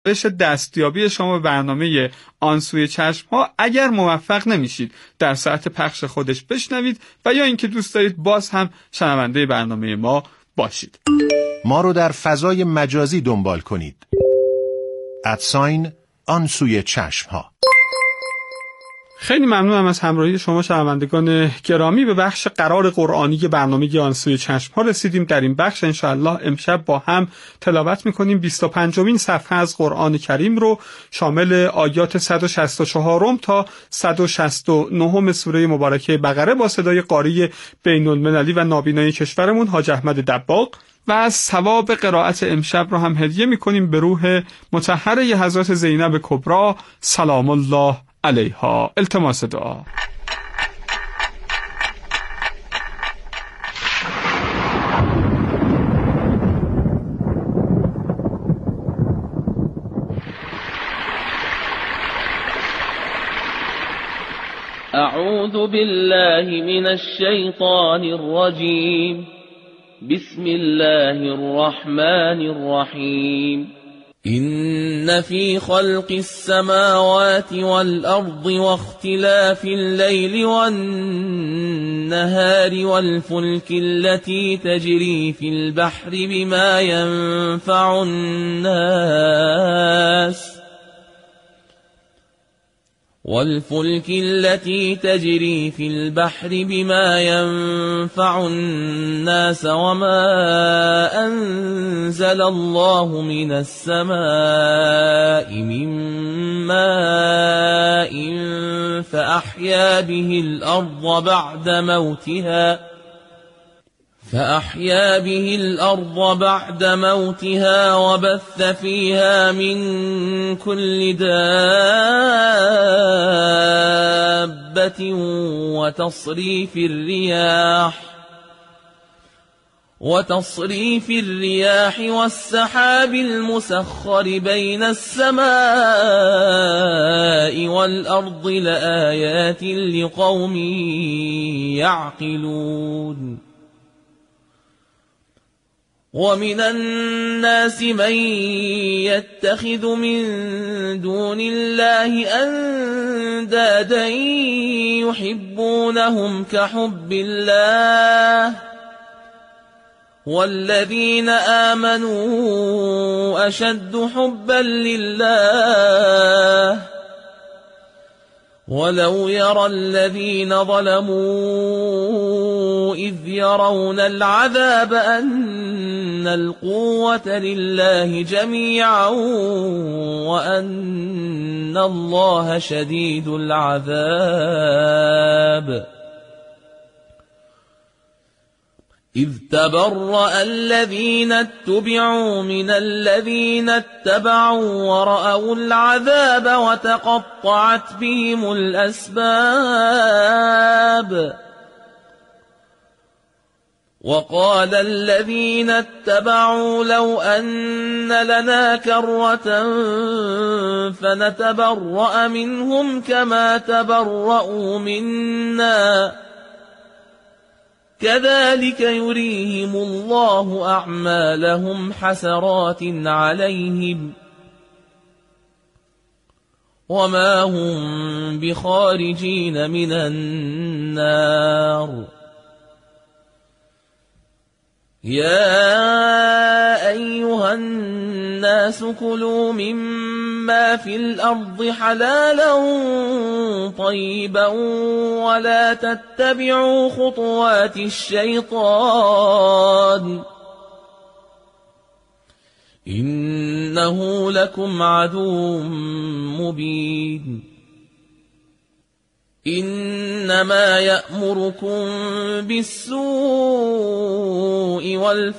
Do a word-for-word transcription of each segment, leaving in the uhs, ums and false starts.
روش دستیابی شما به برنامه آن سوی چشم ها اگر موفق نمیشید در ساعت پخش خودش بشنوید و یا اینکه دوست دارید باز هم شنونده برنامه ما باشید. ما رو در فضای مجازی دنبال کنید. ادساین آن سوی چشم ها. خیلی ممنونم از همراهی شما شنوندگان گرامی. به بخش قرار قرآنی برنامه آن سوی چشم ها رسیدیم. در این بخش انشاءالله امشب با هم تلاوت میکنیم بیست و پنجمین صفحه از قرآن کریم رو، شامل آیات صد و شصت و چهار تا صد و شصت و نه سوره مبارکه بقره با صدای قاری بین المللی و نابینای کشورمون حاج احمد دباغ. و از ثواب قرائت امشب رو هم هدیه میکنیم به روح مطهره حضرت زینب کبری سلام الله علیها. التماس دعا. اعوذ بالله من الشیطان الرجیم. بسم الله الرحمن الرحیم. إن في خلق السماوات والأرض واختلاف الليل والنهار والفلك التي تجري في البحر بما ينفع الناس والفلك التي تجري في البحر بما ينفع الناس وما أنزل الله من السماء من ماء فأحيا به الأرض بعد موتها فأحيا به الأرض بعد موتها وبث فيها من كل دابة وتصريف الرياح وتصريف الرياح والسحاب المسخر بين السماء والأرض لآيات لقوم يعقلون. ومن الناس من يتخذ من دون الله أندادا يحبونهم كحب الله والذين آمنوا أشد حبا لله ولو يرى الذين ظلموا إذ يرون العذاب أن القوة لله جميعا وأن الله شديد العذاب. إذ تبرأ الذين اتبعوا من الذين اتبعوا ورأوا العذاب وتقطعت بهم الأسباب. وقال الذين اتبعوا لو أن لنا كرة فنتبرأ منهم كما تبرأوا منا كذلك يريهم الله أعمالهم حسرات عليهم وما هم بخارجين من النار. يا أيها الناس كلوا مما في الأرض حلالا طيبا ولا تتبعوا خطوات الشيطان إنه لكم عدو مبين. إنما يأمركم بالسوء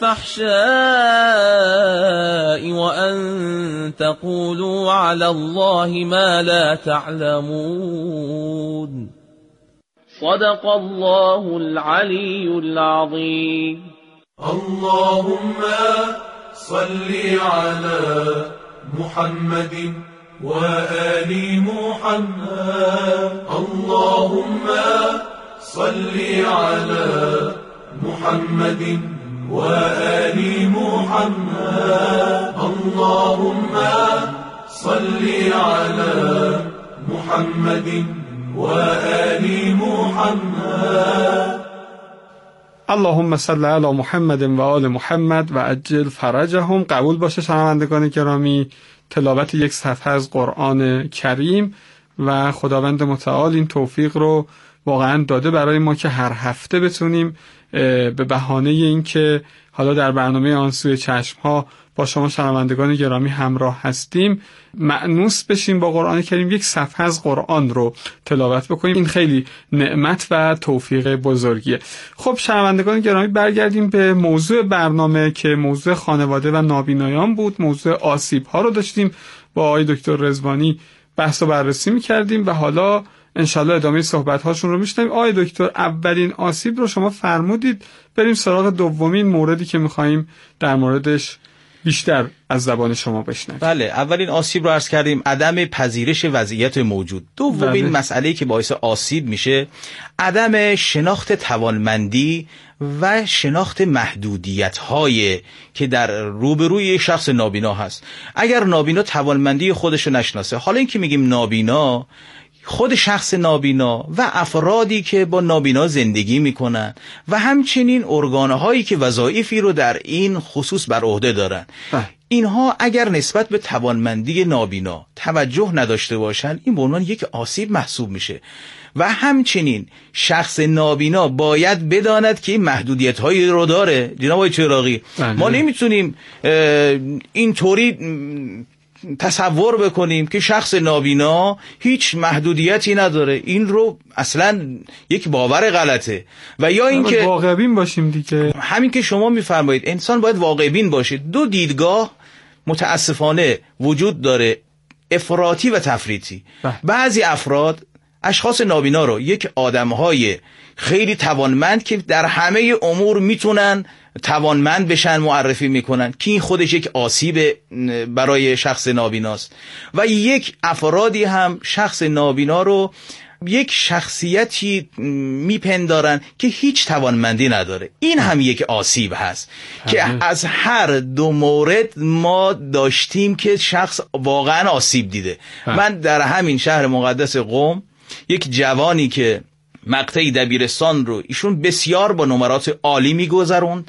والفحشاء وأن تقولوا على الله ما لا تعلمون. صدق الله العلي العظيم. اللهم صل على محمد وآل محمد. اللهم صل على محمد وآل محمد. اللهم صل على محمد وآل محمد. اللهم صل علی محمد و آل محمد و عجل فرجهم. قبول باشه شنوندگان گرامی، تلاوت یک صفحه از قرآن کریم و خداوند متعال این توفیق رو واقعا داده برای ما که هر هفته بتونیم به بهانه این که حالا در برنامه آن سوی چشم ها با شما شنوندگان گرامی همراه هستیم، مأنوس بشیم با قرآن کریم، یک صفحه از قرآن رو تلاوت بکنیم. این خیلی نعمت و توفیق بزرگیه. خب شنوندگان گرامی، برگردیم به موضوع برنامه که موضوع خانواده و نابینایان بود. موضوع آسیب ها رو داشتیم با آقای دکتر رضوانی بحث و بررسی می‌کردیم و حالا انشالله ادامه صحبت هاشون رو میشنویم. آقای دکتر، اولین آسیب رو شما فرمودید، بریم سراغ دومین موردی که میخواییم در موردش بیشتر از زبان شما بشنویم. بله، اولین آسیب رو عرض کردیم عدم پذیرش وضعیت موجود. دومین مسئله‌ای که باعث آسیب میشه عدم شناخت توانمندی و شناخت محدودیت‌های که در روبروی شخص نابینا هست. اگر نابینا توانمندی خودش رو نشناسه، حالا این که میگیم نابینا، خود شخص نابینا و افرادی که با نابینا زندگی میکنن و همچنین ارگانهایی که وظایفی رو در این خصوص بر عهده دارن، اینها اگر نسبت به توانمندی نابینا توجه نداشته باشن، این به عنوان یک آسیب محسوب میشه. و همچنین شخص نابینا باید بداند که این محدودیت هایی رو داره. جناب آقای چراغی، ما نمیتونیم اینطوری تصور بکنیم که شخص نابینا هیچ محدودیتی نداره. این رو اصلا یک باور غلطه. و یا اینکه واقع بین باشیم دیگه. همین که شما میفرمایید انسان باید واقع بین باشه. دو دیدگاه متاسفانه وجود داره، افراطی و تفریطی. بعضی افراد اشخاص نابینا رو یک آدمهای خیلی توانمند که در همه امور میتونن توانمند بشن معرفی میکنن که این خودش یک آسیب برای شخص نابیناست. و یک افرادی هم شخص نابینا رو یک شخصیتی میپندارن که هیچ توانمندی نداره. این هم یک آسیب هست که از هر دو مورد ما داشتیم که شخص واقعا آسیب دیده. من در همین شهر مقدس قم یک جوانی که مقطع دبیرستان رو ایشون بسیار با نمرات عالی میگذروند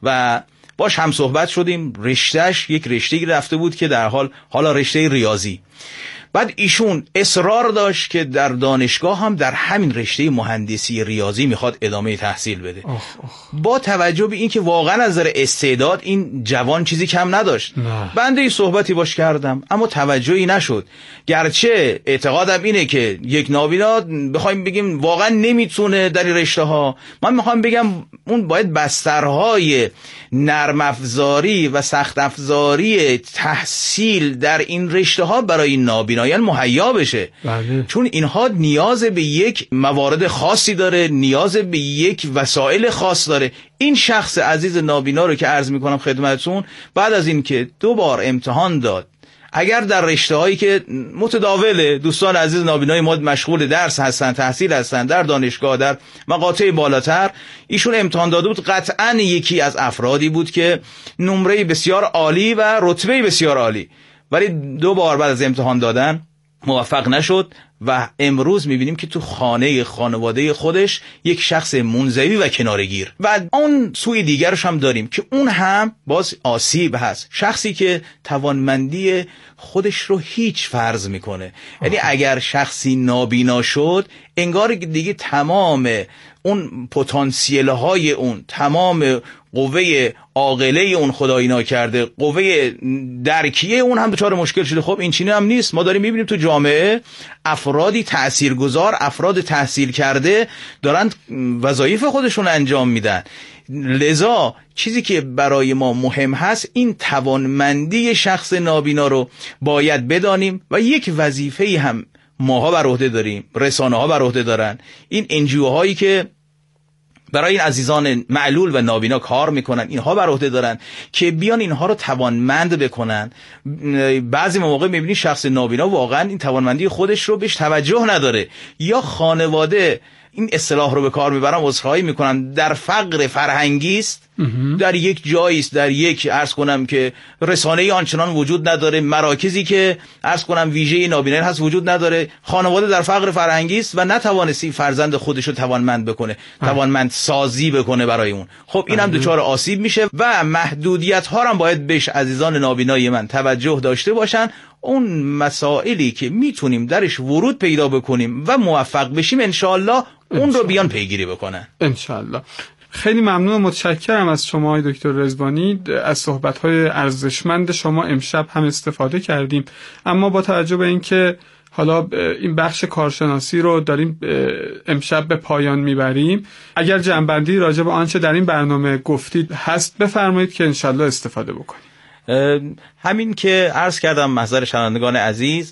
و باش هم صحبت شدیم. رشتهش یک رشته‌ای رفته بود که در حال حالا رشته ریاضی. بعد ایشون اصرار داشت که در دانشگاه هم در همین رشته مهندسی ریاضی میخواد ادامه تحصیل بده. آخ آخ. با توجه به این که واقعا از نظر استعداد این جوان چیزی کم نداشت. نه. بنده این صحبتی باش کردم اما توجهی نشد. گرچه اعتقادم اینه که یک نابینا بخوایم بگیم واقعا نمیتونه در رشته ها، من میخوام بگم اون باید بسترهای نرم افزاری و سخت افزاری تحصیل در این رشته ها برای نابینایان مهیا بشه. بله. چون اینها نیاز به یک موارد خاصی داره، نیاز به یک وسایل خاص داره. این شخص عزیز نابینا رو که عرض میکنم خدمتتون، بعد از این که دو بار امتحان داد، اگر در رشته هایی که متداوله دوستان عزیز نابینای ما مشغول درس هستن، تحصیل هستن در دانشگاه در مقاطع بالاتر، ایشون امتحان داده بود، قطعا یکی از افرادی بود که نمره بسیار عالی و رتبه بسیار عالی، ولی دو بار بعد از امتحان دادن موفق نشد و امروز میبینیم که تو خانه خانواده خودش یک شخص منزوی و کنارگیر. و اون سوی دیگرش هم داریم که اون هم باز آسیب هست، شخصی که توانمندی خودش رو هیچ فرض میکنه. یعنی اگر شخصی نابینا شد انگار دیگه تمام اون پتانسیل های اون، تمام قوه عاقله اون خدایی ناکرده، قوه درکیه اون هم دچار مشکل شده. خب این چینه هم نیست. ما داریم میبینیم تو جامعه افرادی تاثیرگذار، افراد تحصیل کرده دارن وظایف خودشون انجام میدن. لذا چیزی که برای ما مهم هست این توانمندی شخص نابینا رو باید بدانیم و یک وظیفه‌ای هم ماها بر عهده داریم، رسانه‌ها بر عهده دارن، این انجیوهایی که برای این عزیزان معلول و نابینا کار میکنن، اینها بر عهده دارن که بیان اینها رو توانمند بکنن. بعضی موقع میبینی شخص نابینا واقعا این توانمندی خودش رو بهش توجه نداره، یا خانواده این اصطلاح رو به کار میبرن، عذرخواهی میکنن، در فقر فرهنگی است در یک جایی است، در یک عرض کنم که رسانه‌ای آنچنان وجود نداره، مراکزی که عرض کنم ویژه نابینایی هست وجود نداره، خانواده در فقر فرهنگی است و نتوانستی فرزند خودشو توانمند بکنه، توانمند سازی بکنه برای اون. خب اینم دچار آسیب میشه و محدودیت ها هم باید بهش عزیزان نابینای من توجه داشته باشن. اون مسائلی که میتونیم درش ورود پیدا بکنیم و موفق بشیم انشاءالله اون رو بیان پیگیری بکنن انشاءالله. خیلی ممنون و متشکرم از شما آقای دکتر رضوانی. از صحبت‌های ارزشمند شما امشب هم استفاده کردیم، اما با توجه به اینکه حالا این بخش کارشناسی رو داریم امشب به پایان میبریم، اگر جنبندی راجع به آنچه در این برنامه گفتید هست بفرمایید که انشالله استفاده بکنیم. همین که عرض کردم محضر شنوندگان عزیز،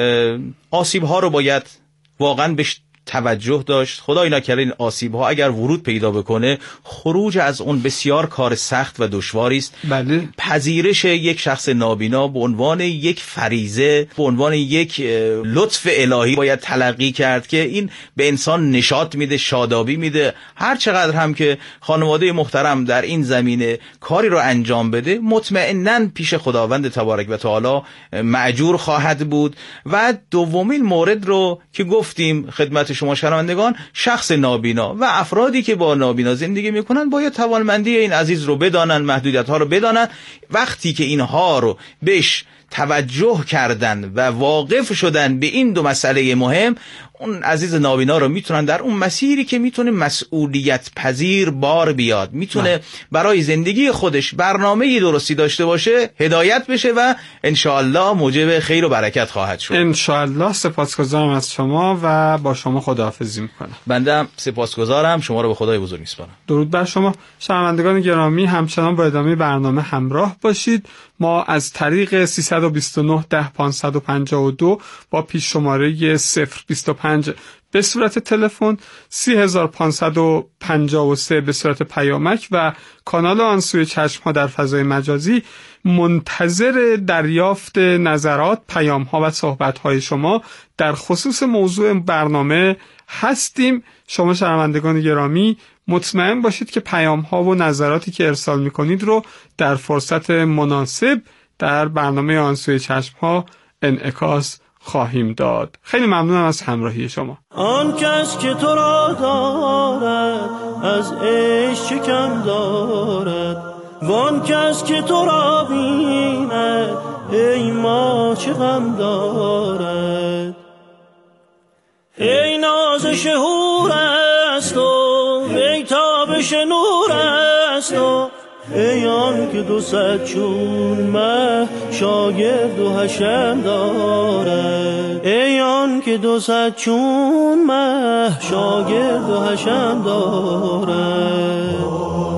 آسیب ها رو باید واقعا بهش توجه داشت. خدای نکرده این آسیب ها اگر ورود پیدا بکنه، خروج از اون بسیار کار سخت و دشواری است. بله. پذیرش یک شخص نابینا به عنوان یک فریضه، به عنوان یک لطف الهی باید تلقی کرد که این به انسان نشاط میده، شادابی میده. هر چقدر هم که خانواده محترم در این زمینه کاری رو انجام بده، مطمئناً پیش خداوند تبارک و تعالی مأجور خواهد بود. و دومین مورد رو که گفتیم خدمت شما شنوندگان، شخص نابینا و افرادی که با نابینا زندگی میکنن باید توانمندی این عزیز رو بدانن، محدودیت ها رو بدانن. وقتی که اینها رو بهش توجه کردن و واقف شدن به این دو مسئله مهم، اون عزیز نابینا رو میتونن در اون مسیری که میتونه مسئولیت پذیر بار بیاد، میتونه برای زندگی خودش برنامه‌ای درستی داشته باشه، هدایت بشه و انشاءالله موجب خیر و برکت خواهد شد. انشاءالله. سپاسگزارم از شما و با شما خداحافظی میکنم. بنده هم سپاسگزارم، شما رو به خدای بزرگ میسپارم. درود بر شما. شنوندگان گرامی، همچنان با ادامه برنامه همراه باشید. ما از طریق سیصد و بیست و نه ده پانصد و پنجاه و دو با پیش شماره صفر بیست و پنج به صورت تلفن، سی هزار پانصد و پنجاه و سه به صورت پیامک و کانال آن سوی چشم ها در فضای مجازی منتظر دریافت نظرات، پیام ها و صحبت های شما در خصوص موضوع برنامه هستیم. شما شنوندگان گرامی مطمئن باشید که پیام ها و نظراتی که ارسال می کنید رو در فرصت مناسب در برنامه آن سوی چشم ها انعکاس خواهیم داد. خیلی ممنونم از همراهی شما. آن کس که تو را دارد از عشق چه کم دارد، وان کس که تو را بیند ای ما چه غم دارد. ای ناز شهور است و ای تابش نور است و ای آن که دو صد چون مه شاگرد و حشم دارد. ای آن که دو صد چون مه شاگرد و حشم دارد.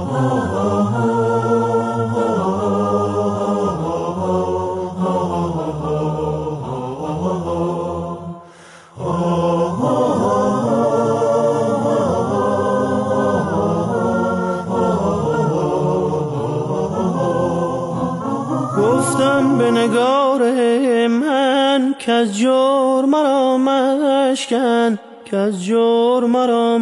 گفتم به نگار من کز جور مرا مشکن، کز جور مرا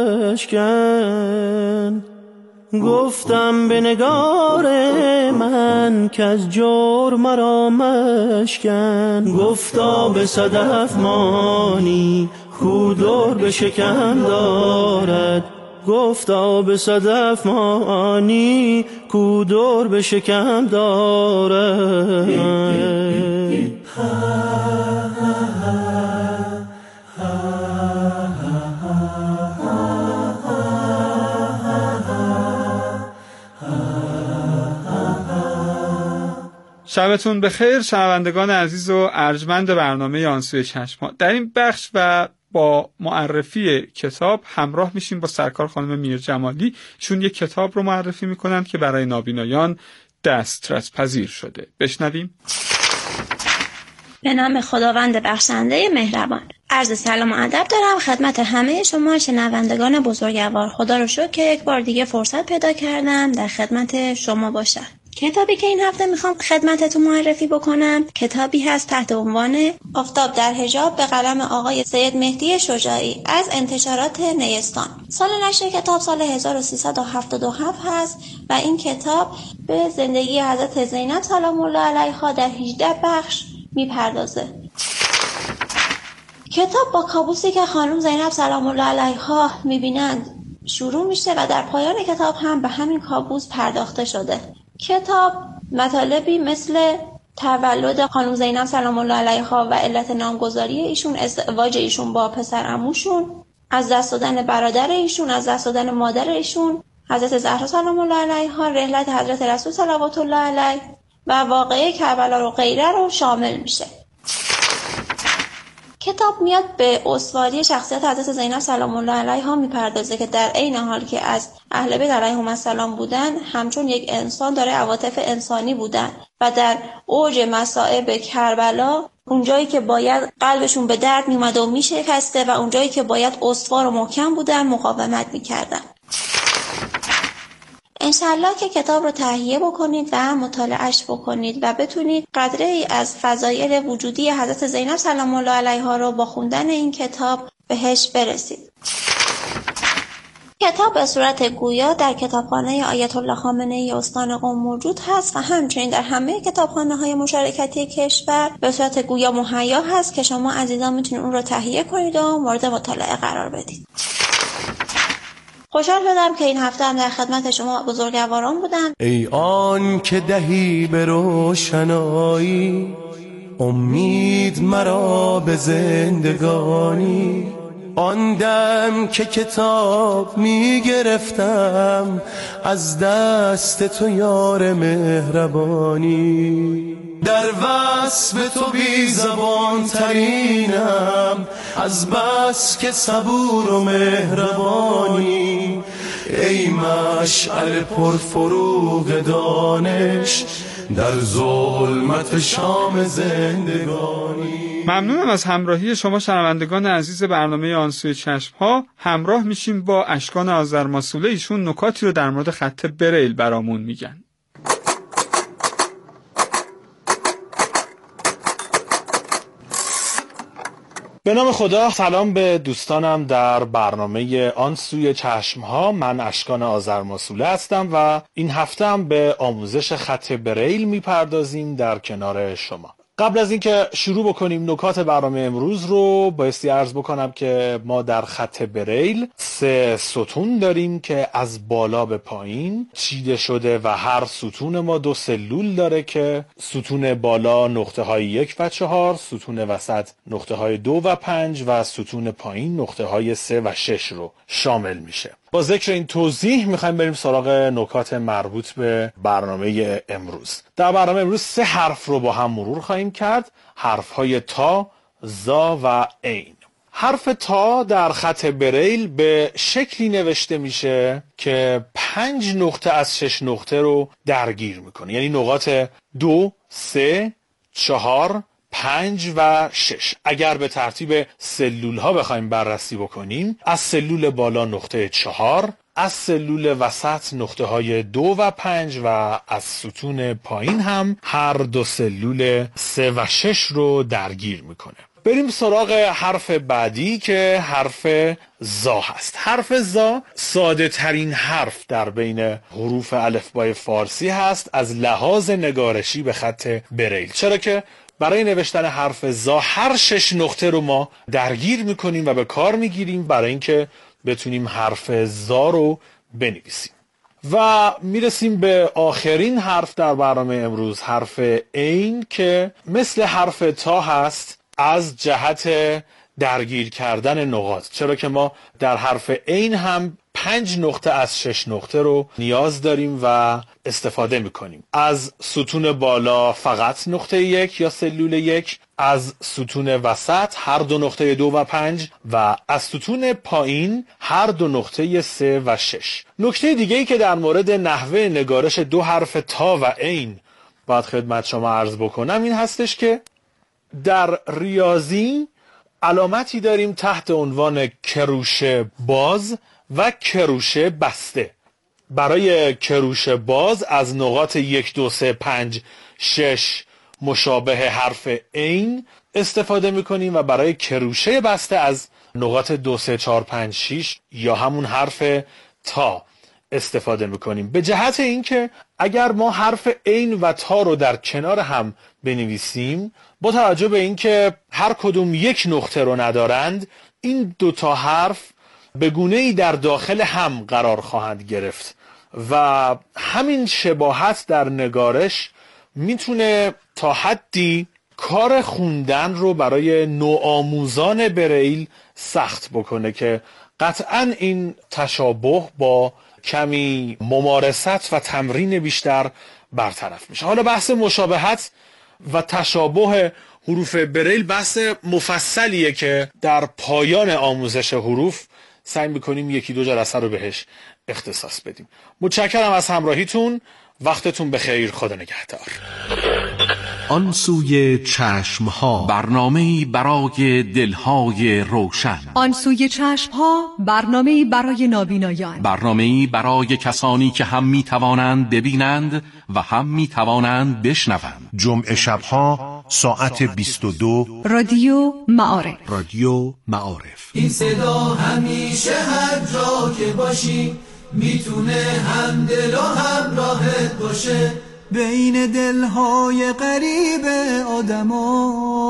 مشکن. گفتم به نگار من کز جور مرا مشکن. گفتا به صدف مانی کو دور به شکم دارد. گفتا به صدف مانی کو دور به شکم دارد. شبتون بخیر شنوندگان عزیز و ارجمند برنامه آن سوی چشم ها. در این بخش و با معرفی کتاب همراه میشیم با سرکار خانم میرجمالی. چون یک کتاب رو معرفی میکنند که برای نابینایان دسترس پذیر شده. بشنویم. به نام خداوند بخشنده مهربان. عرض سلام و ادب دارم خدمت همه شما شنوندگان بزرگوار. خدا رو شکر که یک بار دیگه فرصت پیدا کردم در خدمت شما باشم. کتابی که این هفته میخوام خدمتتون معرفی بکنم کتابی هست تحت عنوان آفتاب در حجاب به قلم آقای سید مهدی شجاعی از انتشارات نیستان. سال نشر کتاب سال هزار و سیصد و هفتاد و هفت هست و این کتاب به زندگی حضرت زینب سلام الله علیها در هجده بخش میپردازه. کتاب با کابوسی که خانم زینب سلام الله علیها میبینند شروع میشه و در پایان کتاب هم به همین کابوس پرداخته شده. کتاب مطالبی مثل تولد خانم زینب سلام الله علیها و علت نامگذاری ایشون، ازدواج ایشون با پسر عموشون، از دست دادن برادر ایشون، از دست دادن مادر ایشون حضرت زهرا سلام الله علیها، رحلت حضرت رسول صلوات الله علیه و واقعه کربلا و غیره رو شامل میشه. کتاب میاد به استواری شخصیت حضرت زینب سلام الله علیها میپردازه که در عین حال که از اهل بیت علیهم السلام بودن، همچون یک انسان داره عواطف انسانی بودن و در اوج مصائب کربلا اونجایی که باید قلبشون به درد میومد و میشکسته و اونجایی که باید استوار و محکم بودن مقاومت میکردن. انشالله که کتاب رو تهیه بکنید و مطالعهش بکنید و بتونید قدره ای از فضایل وجودی حضرت زینب سلام الله علیها رو با خوندن این کتاب بهش برسید. کتاب به صورت گویا در کتابخانه آیت الله خامنه‌ای استان قم موجود هست و همچنین در همه کتابخانه‌های مشارکتی کشور به صورت گویا مهیا هست که شما عزیزان میتونید اون رو تهیه کنید و مورد مطالعه قرار بدید. خوشحال شدم که این هفته هم در خدمت شما بزرگواران بودم. ای آن که دهی به روشنایی امید مرا به زندگانی، آن دم که کتاب می گرفتم از دست تو یار مهربانی، در وصف تو بی زبان ترینم از بس که صبور و مهربانی، ای مشعل پرفروغ دانش در ظلمت شام زندگانی. ممنونم از همراهی شما شنوندگان عزیز برنامه آن سوی چشم ها. همراه میشیم با اشکان آذرماسوله، ایشون نکاتی رو در مورد خط بریل برامون میگن. به نام خدا، سلام به دوستانم در برنامه آن سوی چشم ها. من اشکان آذرماسوله هستم و این هفته هم به آموزش خط بریل میپردازیم در کنار شما. قبل از اینکه شروع بکنیم نکات برنامه امروز رو بایستی عرض بکنم که ما در خط بریل سه ستون داریم که از بالا به پایین چیده شده و هر ستون ما دو سلول داره که ستون بالا نقطه های یک و چهار، ستون وسط نقطه های دو و پنج و ستون پایین نقطه های سه و شش رو شامل میشه. با ذکر این توضیح میخوایم بریم سراغ نکات مربوط به برنامه امروز. در برنامه امروز سه حرف رو با هم مرور خواهیم کرد، حرف های تا، زا و عین. حرف تا در خط بریل به شکلی نوشته میشه که پنج نقطه از شش نقطه رو درگیر میکنه، یعنی نقاط دو، سه، چهار، پنج و شش. اگر به ترتیب سلول ها بخوایم بررسی بکنیم، از سلول بالا نقطه چهار، از سلول وسط نقطه های دو و پنج و از ستون پایین هم هر دو سلول سه و شش رو درگیر میکنه. بریم سراغ حرف بعدی که حرف زا هست. حرف زا ساده ترین حرف در بین حروف الفبای فارسی هست از لحاظ نگارشی به خط بریل، چرا که برای نوشتن حرف زا هر شش نقطه رو ما درگیر میکنیم و به کار میگیریم برای اینکه بتونیم حرف زا رو بنویسیم. و میرسیم به آخرین حرف در برنامه امروز، حرف عین که مثل حرف تا هست از جهت درگیر کردن نقاط، چرا که ما در حرف عین هم پنج نقطه از شش نقطه رو نیاز داریم و استفاده میکنیم. از ستون بالا فقط نقطه یک یا سلول یک، از ستون وسط هر دو نقطه دو و پنج و از ستون پایین هر دو نقطه سه و شش. نکته دیگه ای که در مورد نحوه نگارش دو حرف تا و عین باید خدمت شما عرض بکنم این هستش که در ریاضی علامتی داریم تحت عنوان کروشه باز و کروشه بسته. برای کروش باز از نقاط یک دو سه پنج شش مشابه حرف عین استفاده میکنیم و برای کروشه بسته از نقاط دو سه چهار پنج شش یا همون حرف تا استفاده میکنیم. به جهت اینکه اگر ما حرف عین و تا رو در کنار هم بنویسیم، با توجه به اینکه هر کدوم یک نقطه رو ندارند، این دو تا حرف به گونه‌ای در داخل هم قرار خواهند گرفت و همین شباهت در نگارش میتونه تا حدی کار خوندن رو برای نوآموزان بریل سخت بکنه که قطعاً این تشابه با کمی ممارست و تمرین بیشتر برطرف میشه. حالا بحث مشابهت و تشابه حروف بریل بحث مفصلیه که در پایان آموزش حروف سعی میکنیم یکی دو جلسه رو بهش اختصاص بدیم. متشکرم از همراهیتون. وقتتون بخیر. خدا نگهدار. آن سوی چشمها، برنامه‌ای برای دلهای روشن. آن سوی چشمها، برنامه‌ای برای نابینایان. برنامه‌ای برای کسانی که هم می‌توانند ببینند و هم می‌توانند بشنوند. جمعه شبها ساعت بیست و دو. رادیو معارف. رادیو معارف. این صدا همیشه هر جا که باشی میتونه هم دل و هم راحت باشه، بین دلهای غریب آدما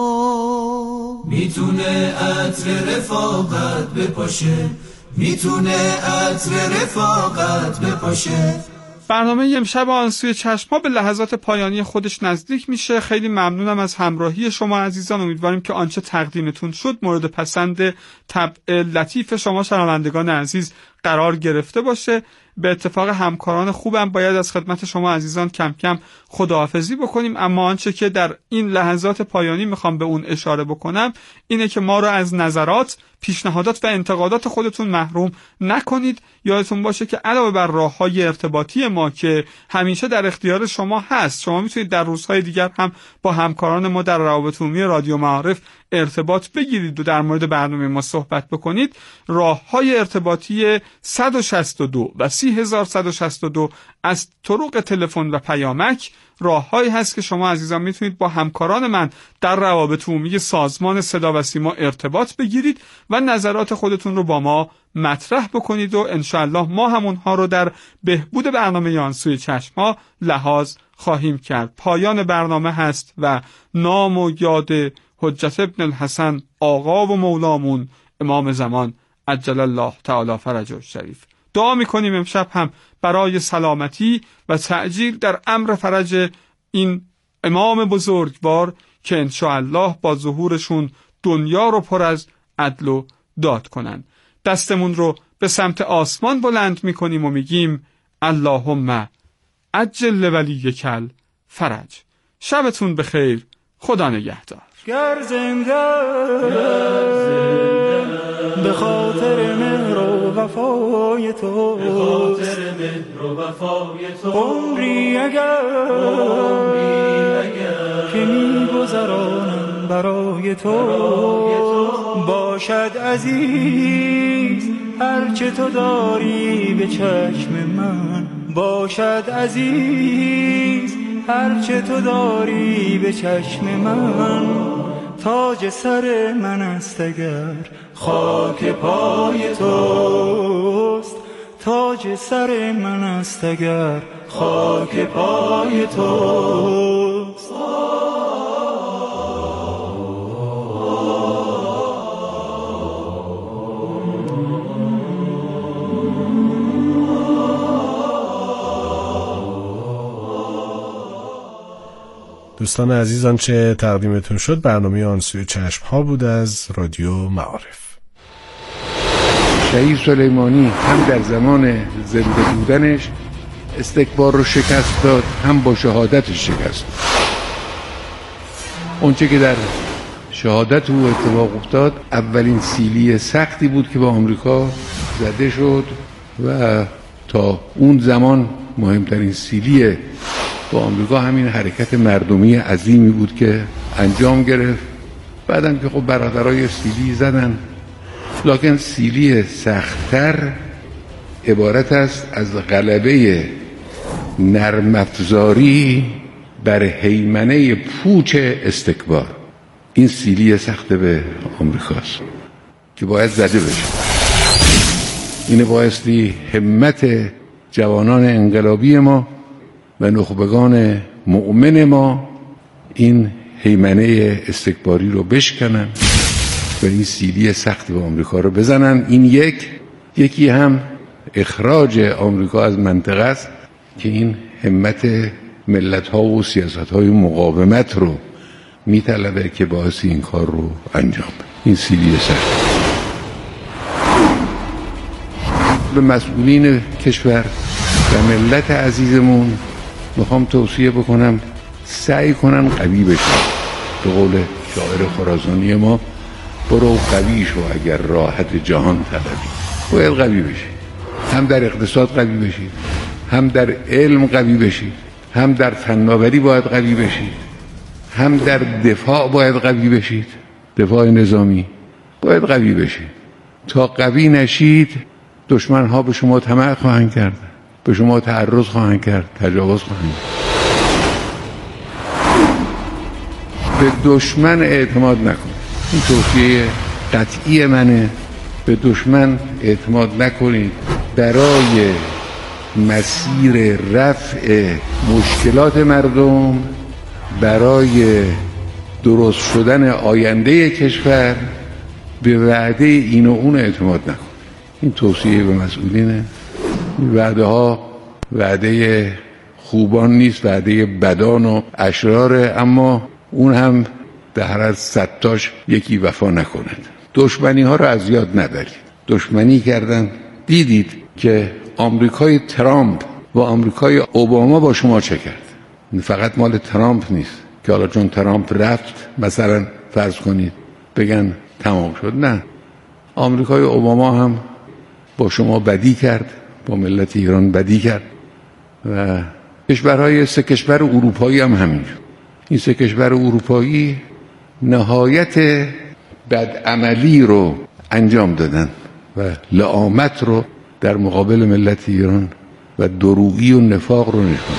میتونه عطر رفاقت بپاشه، میتونه عطر رفاقت بپاشه. برنامه امشب آن سوی چشم‌ها به لحظات پایانی خودش نزدیک میشه. خیلی ممنونم از همراهی شما عزیزان. امیدواریم که آنچه تقدیمتون شد مورد پسند طبع لطیف شما شنوندگان عزیز قرار گرفته باشه. به اتفاق همکاران خوبم باید از خدمت شما عزیزان کم کم خداحافظی بکنیم، اما آنچه که در این لحظات پایانی میخوام به اون اشاره بکنم اینه که ما رو از نظرات، پیشنهادات و انتقادات خودتون محروم نکنید. یادتون باشه که علاوه بر راه‌های ارتباطی ما که همیشه در اختیار شما هست، شما میتونید در روزهای دیگر هم با همکاران ما در روابط عمومی رادیو معارف ارتباط بگیرید و در مورد برنامه ما صحبت بکنید. راه‌های ارتباطی صد و شصت و دو و سی هزار و صد و شصت و دو از طرق تلفن و پیامک راه‌هایی هست که شما عزیزان میتونید با همکاران من در روابط عمومی سازمان صدا و سیما ارتباط بگیرید و نظرات خودتون رو با ما مطرح بکنید و انشاءالله ما همونها رو در بهبود برنامه آن سوی چشم‌ها لحاظ خواهیم کرد. پایان برنامه هست و نام و یاد حجت ابن الحسن آقا و مولامون امام زمان عجل الله تعالی فرجه الشریف. دعا میکنیم امشب هم برای سلامتی و تعجیل در امر فرج این امام بزرگوار که انشاءالله با ظهورشون دنیا رو پر از عدل و داد کنن. دستمون رو به سمت آسمان بلند میکنیم و میگیم اللهم عجل ولیک الفرج. شبتون بخیر. خدا نگهدار. گر زنده به خاطر مهر و وفای تو، به خاطر مهر و وفای تو عمری اگر که می‌گذرانم برای تو، باشد عزیز هرچه تو داری به چشم من، باشد عزیز هرچه تو داری به چشم من، تاج سر من است اگر خاک پای توست، تاج سر من است اگر خاک پای توست. دوستان عزیزان چه تقدیمتون شد برنامه آن سوی چشم ها بود از رادیو معارف. شهید سلیمانی هم در زمان زنده بودنش استکبار رو شکست داد، هم با شهادتش شکست داد. اونچه که در شهادت او اتفاق افتاد اولین سیلی سختی بود که با آمریکا زده شد و تا اون زمان مهمترین سیلی با آمریکا همین حرکت مردمی عظیمی بود که انجام گرفت. بعدم که خب برادرای سیلی زدن، لکن سیلی سخت‌تر عبارت است از غلبه نرم افزاری بر هیمنه پوچ استکبار. این سیلی سخت به آمریکاست که باید زده بشه. این بایستی همت جوانان انقلابی ما و نخبگان مؤمن ما این هیمنه استکباری رو بشکنن و این سیلی سخت به آمریکا رو بزنن. این یک یکی هم اخراج آمریکا از منطقه است که این همت ملت‌ها و سیاست‌های مقاومت رو میطلبه که باعث این کار رو انجام بده. این سیلی سخت. به مسئولین کشور و ملت عزیزمون میخوام توصیه بکنم سعی کنن قوی بشن. به قول شاعر خراسانی ما برو قوی شو اگر راحت جهان طلبی. باید قوی بشید، هم در اقتصاد قوی بشید، هم در علم قوی بشید، هم در فناوری باید قوی بشید، هم در دفاع باید قوی بشید، دفاع نظامی باید قوی بشید. تا قوی نشید دشمن ها به شما طمع خواهند کرد، به شما تعرض خواهند کرد، تجاوز خواهند کرد. به دشمن اعتماد نکن. این توصیه قطعی منه. به دشمن اعتماد نکنید. برای مسیر رفع مشکلات مردم، برای درست شدن آینده کشور به وعده این و اون اعتماد نکن. این توصیه به مسئولینه. این وعده ها وعده خوبان نیست، وعده بدان و اشراره، اما اون هم به هر از صدتاش یکی وفا نکند. دشمنی ها رو از یاد ندارید. دشمنی کردن. دیدید که آمریکای ترامپ و آمریکای اوباما با شما چه کرد. فقط مال ترامپ نیست که حالا چون ترامپ رفت مثلا فرض کنید بگن تمام شد. نه، آمریکای اوباما هم با شما بدی کرد، با ملت ایران بدی کرد و کشورهای سه کشور اروپایی هم همینجور. این سه کشور اروپایی نهایت بدعملی رو انجام دادن و لعامت رو در مقابل ملت ایران و درویی و نفاق رو نشون.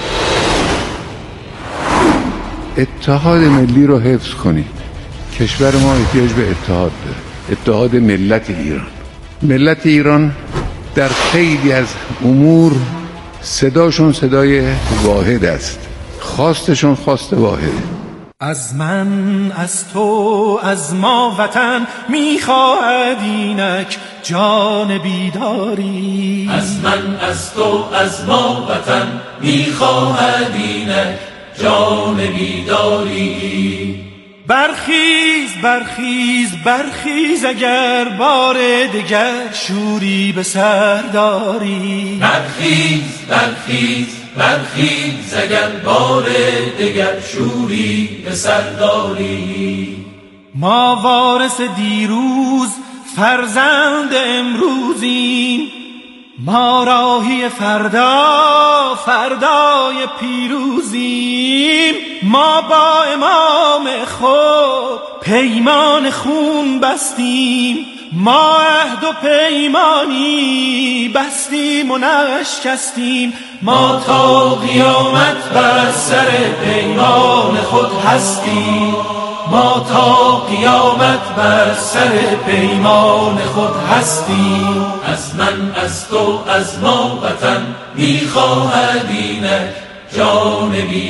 اتحاد ملی رو حفظ کنید. کشور ما احتیاج به اتحاد داره. اتحاد ملت ایران. ملت ایران در خیلی از امور صداشون صدای واحد است، خواستشون خواست واحده. از من، از تو، از ما وطن میخواهد اینک جان بیداری. از من، از تو، از ما وطن میخواهد اینک جان بیداری. برخیز برخیز برخیز اگر بار دگر شوری به سر داری. برخیز برخیز برخیز اگر بار دگر شوری به سر داری. ما وارث دیروز فرزند امروزیم، ما راهی فردا فردای پیروزیم. ما با امام خود پیمان خون بستیم، ما عهد و پیمانی بستیم و نشکستیم. ما تا قیامت بر سر پیمان خود هستیم، ما تا قیامت بر سر پیمان خود هستیم. از من، از تو، از ما وطن میخواهد اینک جان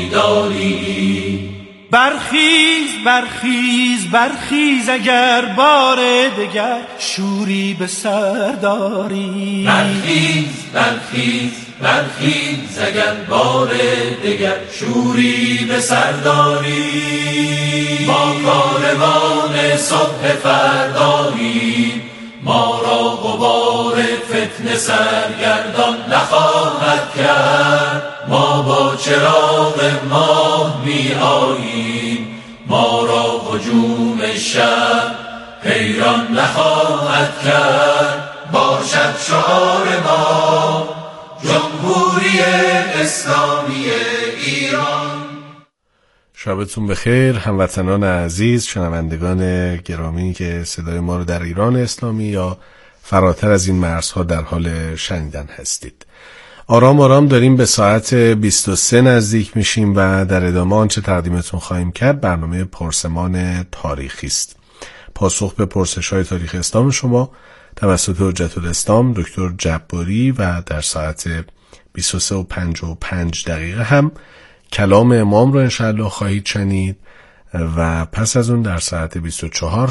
بیداری. برخیز برخیز برخیز اگر بار دگر شوری به سر داری. برخیز برخیز برخیز اگر بار دگر شوری به سر داری. ما کاروان صبح فرداییم، ما را غبار فتنه سرگردان نخواهد کرد. ما با چراغ ماه می آییم، ما را هجوم شب حیران نخواهد کرد. باشد شعار ما جمهوری اسلامی ایران. شبتون بخیر هموطنان عزیز، شنوندگان گرامی که صدای ما رو در ایران اسلامی یا فراتر از این مرزها در حال شنیدن هستید. آرام آرام داریم به ساعت بیست و سه نزدیک میشیم و در ادامه آنچه تقدیمتون خواهیم کرد برنامه پرسمان تاریخی است. پاسخ به پرسش‌های تاریخ اسلام شما توسط حجت الاسلام دکتر جباری و در ساعت بیست و سه و پنجاه و پنج دقیقه هم کلام امام رو انشاءالله خواهید شنید و پس از اون در ساعت بیست و چهار